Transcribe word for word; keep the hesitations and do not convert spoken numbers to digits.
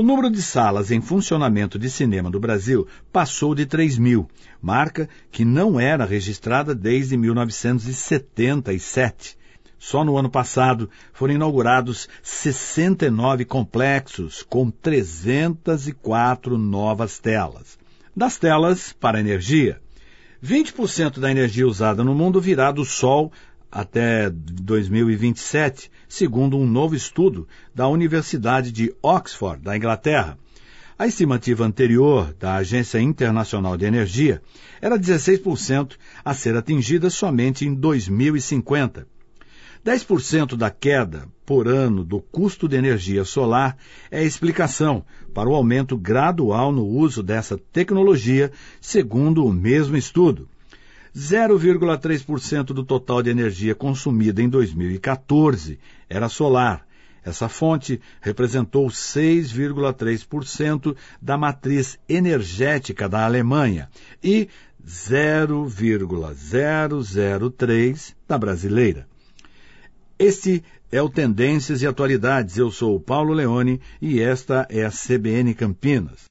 O número de salas em funcionamento de cinema do Brasil passou de três mil, marca que não era registrada desde mil novecentos e setenta e sete. Só no ano passado foram inaugurados sessenta e nove complexos com trezentas e quatro novas telas. Das telas para energia, vinte por cento da energia usada no mundo virá do sol até dois mil e vinte e sete, segundo um novo estudo da Universidade de Oxford, da Inglaterra. A estimativa anterior da Agência Internacional de Energia era dezesseis por cento, a ser atingida somente em dois mil e cinquenta. dez por cento da queda por ano do custo de energia solar é a explicação para o aumento gradual no uso dessa tecnologia, segundo o mesmo estudo. zero vírgula três por cento do total de energia consumida em dois mil e quatorze era solar. Essa fonte representou seis vírgula três por cento da matriz energética da Alemanha e zero vírgula zero zero três por cento da brasileira. Este é o Tendências e Atualidades. Eu sou o Paulo Leone e esta é a C B N Campinas.